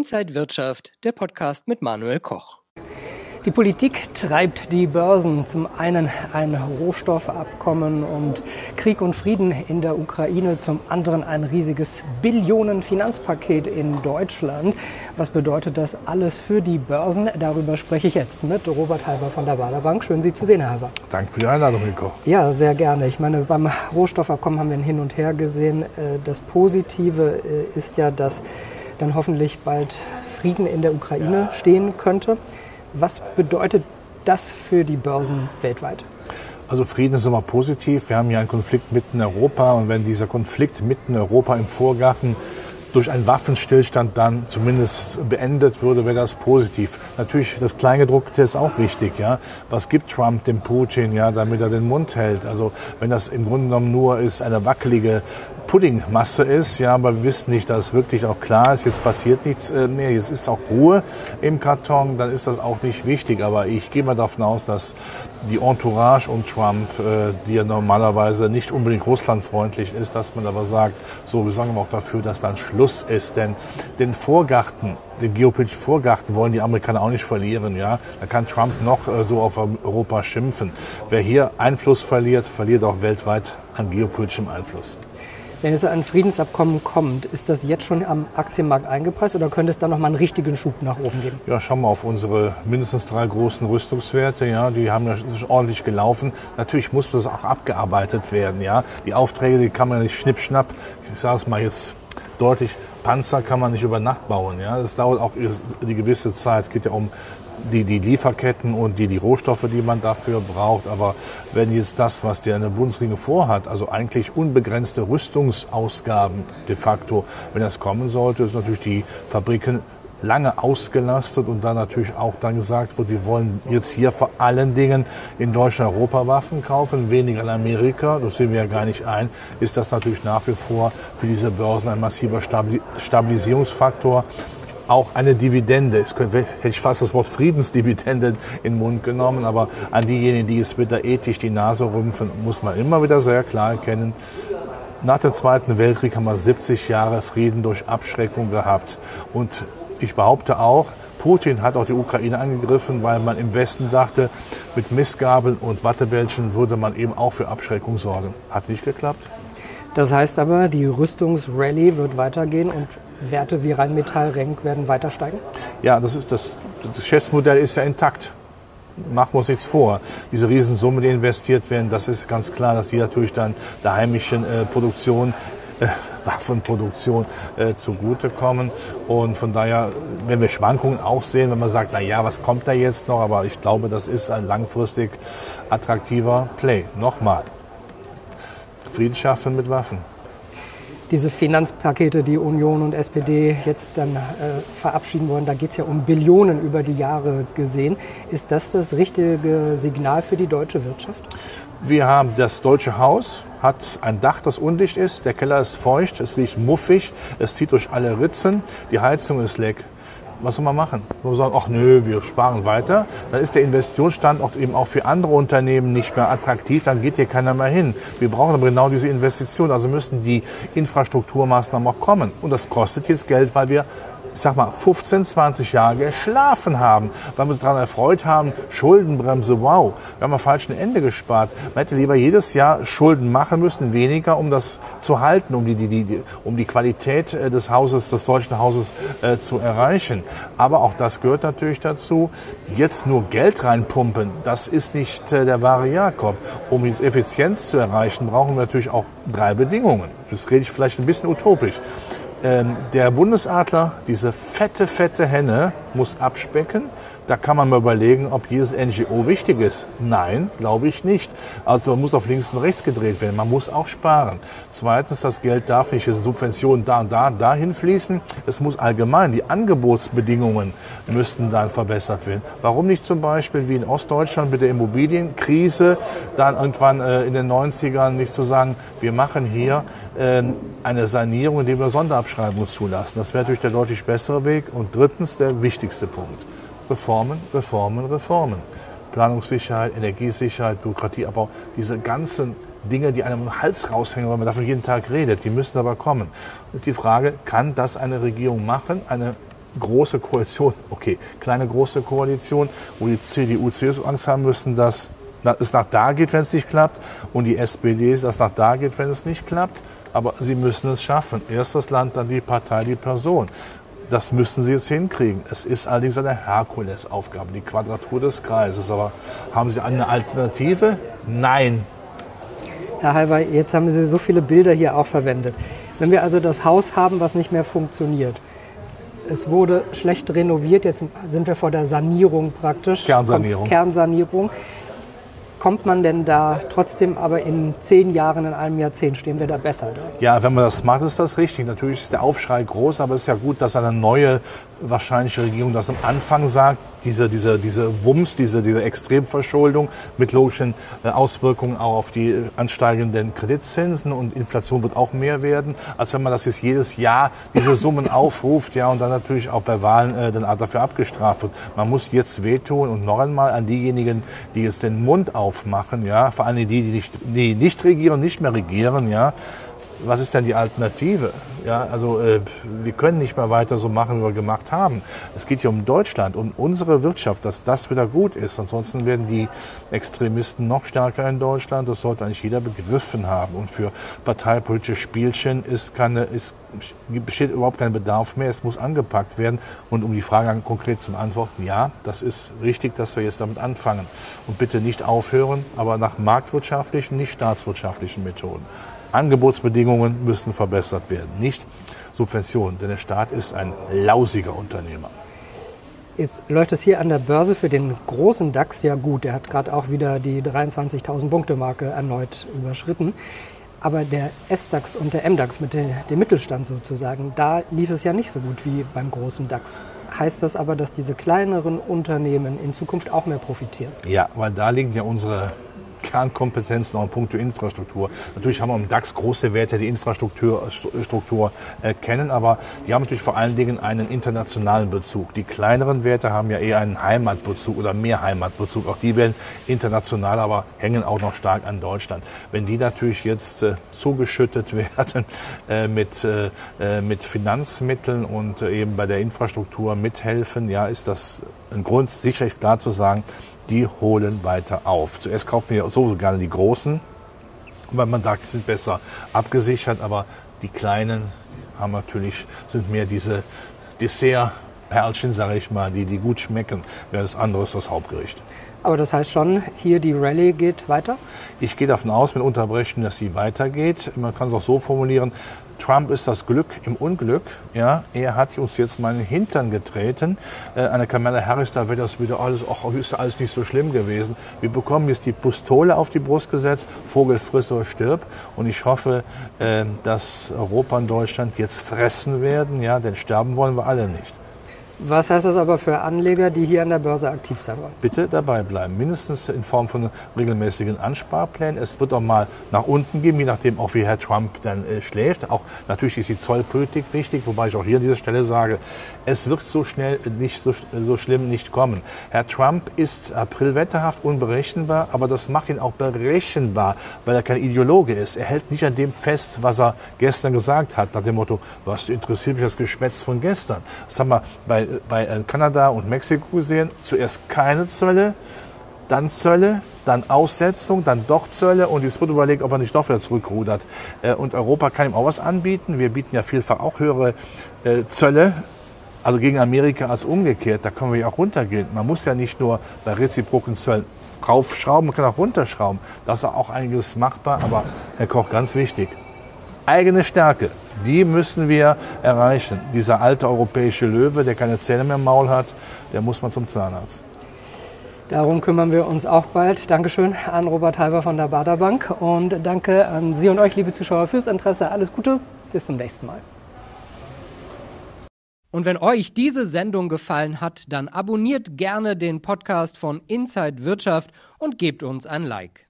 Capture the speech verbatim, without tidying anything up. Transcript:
Inside Wirtschaft, der Podcast mit Manuel Koch. Die Politik treibt die Börsen. Zum einen ein Rohstoffabkommen und Krieg und Frieden in der Ukraine, zum anderen ein riesiges Billionen-Finanzpaket in Deutschland. Was bedeutet das alles für die Börsen? Darüber spreche ich jetzt mit Robert Halber von der Baader Bank. Schön, Sie zu sehen, Herr Halber. Danke für die Einladung, Herr Koch. Ja, sehr gerne. Ich meine, beim Rohstoffabkommen haben wir ein Hin und Her gesehen. Das Positive ist ja, dass dann hoffentlich bald Frieden in der Ukraine stehen könnte. Was bedeutet das für die Börsen weltweit? Also Frieden ist immer positiv. Wir haben hier einen Konflikt mitten in Europa und wenn dieser Konflikt mitten in Europa im Vorgarten durch einen Waffenstillstand dann zumindest beendet würde, wäre das positiv. Natürlich, das Kleingedruckte ist auch wichtig. Ja? Was gibt Trump dem Putin, ja, damit er den Mund hält? Also wenn das im Grunde genommen nur ist eine wackelige Puddingmasse ist, ja, aber wir wissen nicht, dass es wirklich auch klar ist, jetzt passiert nichts mehr, jetzt ist auch Ruhe im Karton, dann ist das auch nicht wichtig. Aber ich gehe mal davon aus, dass die Entourage um Trump, die ja normalerweise nicht unbedingt russlandfreundlich ist, dass man aber sagt, so, wir sorgen auch dafür, dass dann Schluss ist. Denn den Vorgarten, den geopolitischen Vorgarten wollen die Amerikaner auch nicht verlieren. Ja? Da kann Trump noch so auf Europa schimpfen. Wer hier Einfluss verliert, verliert auch weltweit an geopolitischem Einfluss. Wenn es zu einem Friedensabkommen kommt, ist das jetzt schon am Aktienmarkt eingepreist oder könnte es dann noch mal einen richtigen Schub nach oben geben? Ja, schauen wir auf unsere mindestens drei großen Rüstungswerte. Ja, die haben ja ordentlich gelaufen. Natürlich muss das auch abgearbeitet werden. Ja, die Aufträge, die kann man nicht schnipp-schnapp, ich sage es mal jetzt deutlich, Panzer kann man nicht über Nacht bauen. Ja, das dauert auch die gewisse Zeit. Es geht ja um Die, die Lieferketten und die, die Rohstoffe, die man dafür braucht. Aber wenn jetzt das, was der eine Bundesregierung vorhat, also eigentlich unbegrenzte Rüstungsausgaben de facto, wenn das kommen sollte, ist natürlich die Fabriken lange ausgelastet und dann natürlich auch dann gesagt wird, wir wollen jetzt hier vor allen Dingen in Deutschland Europa Waffen kaufen, weniger in Amerika, das sehen wir ja gar nicht ein, ist das natürlich nach wie vor für diese Börsen ein massiver Stabilisierungsfaktor. Auch eine Dividende, es könnte, hätte ich fast das Wort Friedensdividende in den Mund genommen, aber an diejenigen, die es wieder ethisch die Nase rümpfen, muss man immer wieder sehr klar erkennen, nach dem Zweiten Weltkrieg haben wir siebzig Jahre Frieden durch Abschreckung gehabt. Und ich behaupte auch, Putin hat auch die Ukraine angegriffen, weil man im Westen dachte, mit Mistgabeln und Wattebällchen würde man eben auch für Abschreckung sorgen. Hat nicht geklappt. Das heißt aber, die Rüstungsrallye wird weitergehen und Werte wie Rheinmetall, Renk werden weiter steigen? Ja, das, ist das, das Geschäftsmodell ist ja intakt. Machen wir uns nichts vor. Diese Riesensummen, die investiert werden, das ist ganz klar, dass die natürlich dann der heimischen äh, Produktion, äh, Waffenproduktion äh, zugutekommen. Und von daher, wenn wir Schwankungen auch sehen, wenn man sagt, na ja, was kommt da jetzt noch? Aber ich glaube, das ist ein langfristig attraktiver Play. Nochmal, Frieden schaffen mit Waffen. Diese Finanzpakete, die Union und S P D jetzt dann äh, verabschieden wollen, da geht es ja um Billionen über die Jahre gesehen. Ist das das richtige Signal für die deutsche Wirtschaft? Wir haben das Deutsche Haus, hat ein Dach, das undicht ist, der Keller ist feucht, es riecht muffig, es zieht durch alle Ritzen, die Heizung ist leck. Was soll man machen? Wir sagen, ach nö, wir sparen weiter. Dann ist der Investitionsstandort eben auch für andere Unternehmen nicht mehr attraktiv. Dann geht hier keiner mehr hin. Wir brauchen aber genau diese Investition. Also müssen die Infrastrukturmaßnahmen auch kommen. Und das kostet jetzt Geld, weil wir, ich sag mal, fünfzehn, zwanzig Jahre geschlafen haben, weil wir uns daran erfreut haben, Schuldenbremse, wow, wir haben am falschen Ende gespart. Man hätte lieber jedes Jahr Schulden machen müssen, weniger, um das zu halten, um die, die, die, um die Qualität des Hauses, des deutschen Hauses äh, zu erreichen. Aber auch das gehört natürlich dazu. Jetzt nur Geld reinpumpen, das ist nicht äh, der wahre Jakob. Um jetzt Effizienz zu erreichen, brauchen wir natürlich auch drei Bedingungen. Das rede ich vielleicht ein bisschen utopisch. Ähm, der Bundesadler, diese fette, fette Henne, muss abspecken. Da kann man mal überlegen, ob jedes N G O wichtig ist. Nein, glaube ich nicht. Also man muss auf links und rechts gedreht werden. Man muss auch sparen. Zweitens, das Geld darf nicht in Subventionen da und da, dahin fließen. Es muss allgemein, die Angebotsbedingungen müssten dann verbessert werden. Warum nicht zum Beispiel wie in Ostdeutschland mit der Immobilienkrise, dann irgendwann äh, in den neunzigern nicht zu sagen, wir machen hier äh, eine Sanierung, indem wir Sonderabschreibungen zulassen. Das wäre natürlich der deutlich bessere Weg. Und drittens, der wichtigste Punkt. Reformen, Reformen, Reformen. Planungssicherheit, Energiesicherheit, Bürokratieabbau, diese ganzen Dinge, die einem am Hals raushängen, weil man davon jeden Tag redet, die müssen aber kommen. Ist die Frage, kann das eine Regierung machen, eine große Koalition, okay, kleine große Koalition, wo die C D U, C S U Angst haben müssen, dass es nach da geht, wenn es nicht klappt, und die S P D, dass es nach da geht, wenn es nicht klappt. Aber sie müssen es schaffen. Erst das Land, dann die Partei, die Person. Das müssen sie jetzt hinkriegen. Es ist allerdings eine Herkulesaufgabe, die Quadratur des Kreises. Aber haben Sie eine Alternative? Nein. Herr Halver, jetzt haben Sie so viele Bilder hier auch verwendet. Wenn wir also das Haus haben, was nicht mehr funktioniert, es wurde schlecht renoviert, jetzt sind wir vor der Sanierung praktisch. Kernsanierung. Kernsanierung. Kommt man denn da trotzdem aber in zehn Jahren, in einem Jahrzehnt, stehen wir da besser da? Ja, wenn man das macht, ist das richtig. Natürlich ist der Aufschrei groß, aber es ist ja gut, dass eine neue wahrscheinliche Regierung das am Anfang sagt. Diese, diese, diese Wumms, diese, diese Extremverschuldung mit logischen äh, Auswirkungen auch auf die äh, ansteigenden Kreditzinsen, und Inflation wird auch mehr werden, als wenn man das jetzt jedes Jahr diese Summen aufruft, ja, und dann natürlich auch bei Wahlen äh, dann dafür abgestraft wird. Man muss jetzt wehtun, und noch einmal an diejenigen, die jetzt den Mund aufmachen, ja, vor allem die, die nicht, die nicht regieren, nicht mehr regieren, ja. Was ist denn die Alternative? Ja, also äh, wir können nicht mehr weiter so machen, wie wir gemacht haben. Es geht hier um Deutschland, um unsere Wirtschaft, dass das wieder gut ist. Ansonsten werden die Extremisten noch stärker in Deutschland. Das sollte eigentlich jeder begriffen haben. Und für parteipolitische Spielchen ist keine, ist, besteht überhaupt kein Bedarf mehr. Es muss angepackt werden. Und um die Frage konkret zu beantworten, ja, das ist richtig, dass wir jetzt damit anfangen. Und bitte nicht aufhören, aber nach marktwirtschaftlichen, nicht staatswirtschaftlichen Methoden. Angebotsbedingungen müssen verbessert werden, nicht Subventionen, denn der Staat ist ein lausiger Unternehmer. Jetzt läuft es hier an der Börse für den großen DAX ja gut. Der hat gerade auch wieder die dreiundzwanzigtausend Punkte Marke erneut überschritten. Aber der S DAX und der M DAX mit dem Mittelstand sozusagen, da lief es ja nicht so gut wie beim großen DAX. Heißt das aber, dass diese kleineren Unternehmen in Zukunft auch mehr profitieren? Ja, weil da liegen ja unsere Kernkompetenzen auch in puncto Infrastruktur. Natürlich haben wir im DAX große Werte, die Infrastruktur Struktur, äh, kennen, aber die haben natürlich vor allen Dingen einen internationalen Bezug. Die kleineren Werte haben ja eher einen Heimatbezug oder mehr Heimatbezug. Auch die werden international, aber hängen auch noch stark an Deutschland. Wenn die natürlich jetzt äh, zugeschüttet werden äh, mit, äh, mit Finanzmitteln und äh, eben bei der Infrastruktur mithelfen, ja, ist das ein Grund, sicherlich klar zu sagen, die holen weiter auf. Zuerst kaufen wir sowieso gerne die Großen, weil man da sind besser abgesichert, aber die Kleinen haben natürlich, sind mehr diese Dessertperlchen, sage ich mal, die, die gut schmecken, während das andere ist das Hauptgericht. Aber das heißt schon, hier die Rallye geht weiter? Ich gehe davon aus, mit Unterbrechungen, dass sie weitergeht. Man kann es auch so formulieren, Trump ist das Glück im Unglück. Ja, er hat uns jetzt mal in den Hintern getreten. Äh, eine Kamala Harris, da wird das wieder alles, ach, ist alles nicht so schlimm gewesen. Wir bekommen jetzt die Pistole auf die Brust gesetzt, Vogel friss oder stirb. Und ich hoffe, äh, dass Europa und Deutschland jetzt fressen werden, ja, denn sterben wollen wir alle nicht. Was heißt das aber für Anleger, die hier an der Börse aktiv sein wollen? Bitte dabei bleiben, mindestens in Form von regelmäßigen Ansparplänen. Es wird auch mal nach unten gehen, je nachdem auch wie Herr Trump dann äh, schläft. Auch natürlich ist die Zollpolitik wichtig, wobei ich auch hier an dieser Stelle sage, es wird so schnell nicht so, so schlimm nicht kommen. Herr Trump ist aprilwetterhaft unberechenbar, aber das macht ihn auch berechenbar, weil er kein Ideologe ist. Er hält nicht an dem fest, was er gestern gesagt hat, nach dem Motto, was interessiert mich das Geschwätz von gestern. Das haben wir bei bei Kanada und Mexiko gesehen, zuerst keine Zölle, dann Zölle, dann Aussetzung, dann doch Zölle, und jetzt wird überlegt, ob er nicht doch wieder zurückrudert. Und Europa kann ihm auch was anbieten. Wir bieten ja vielfach auch höhere Zölle, also gegen Amerika als umgekehrt. Da können wir ja auch runtergehen. Man muss ja nicht nur bei reziproken Zöllen raufschrauben, man kann auch runterschrauben. Das ist auch einiges machbar, aber Herr Koch, ganz wichtig, eigene Stärke, die müssen wir erreichen. Dieser alte europäische Löwe, der keine Zähne mehr im Maul hat, der muss mal zum Zahnarzt. Darum kümmern wir uns auch bald. Dankeschön an Robert Halver von der Baader Bank und danke an Sie und euch, liebe Zuschauer, fürs Interesse. Alles Gute, bis zum nächsten Mal. Und wenn euch diese Sendung gefallen hat, dann abonniert gerne den Podcast von Inside Wirtschaft und gebt uns ein Like.